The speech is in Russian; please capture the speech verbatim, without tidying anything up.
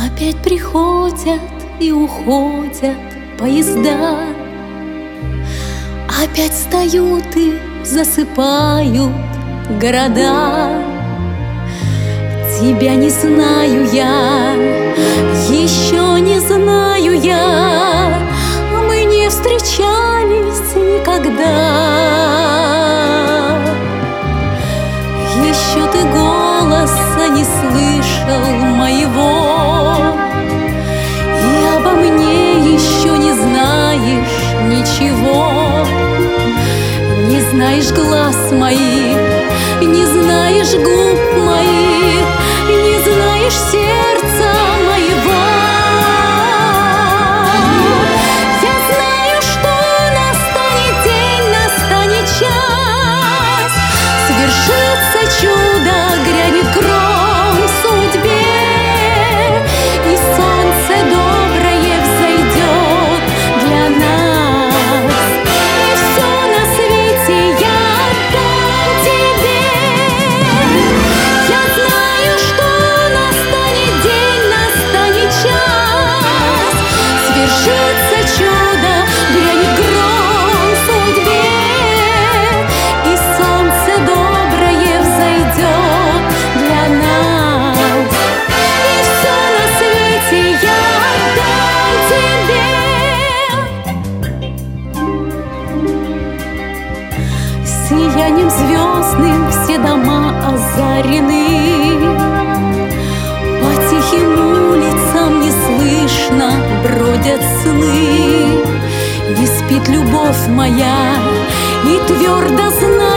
Опять приходят и уходят поезда, опять встают и засыпают города. Тебя не знаю я, еще не знаю я, мы не встречались никогда. Еще ты голоса не слышал моего, и обо мне еще не знаешь ничего. Не знаешь глаз моих, не знаешь губ моих, не знаешь сердца моего. Я знаю, что настанет день, настанет час, свершится чудо, грянет гром в судьбе, и солнце доброе взойдет для нас, и все на свете я отдам тебе. Я знаю, что настанет день, настанет час, свершится чудо, грянет гром в судьбе, и солнце доброе взойдет для нас, и все на свете я отдам тебе. Сиянием звездным все дома озарены, по тихим улицам неслышно бродят сны. Не спит любовь моя и твердо знает,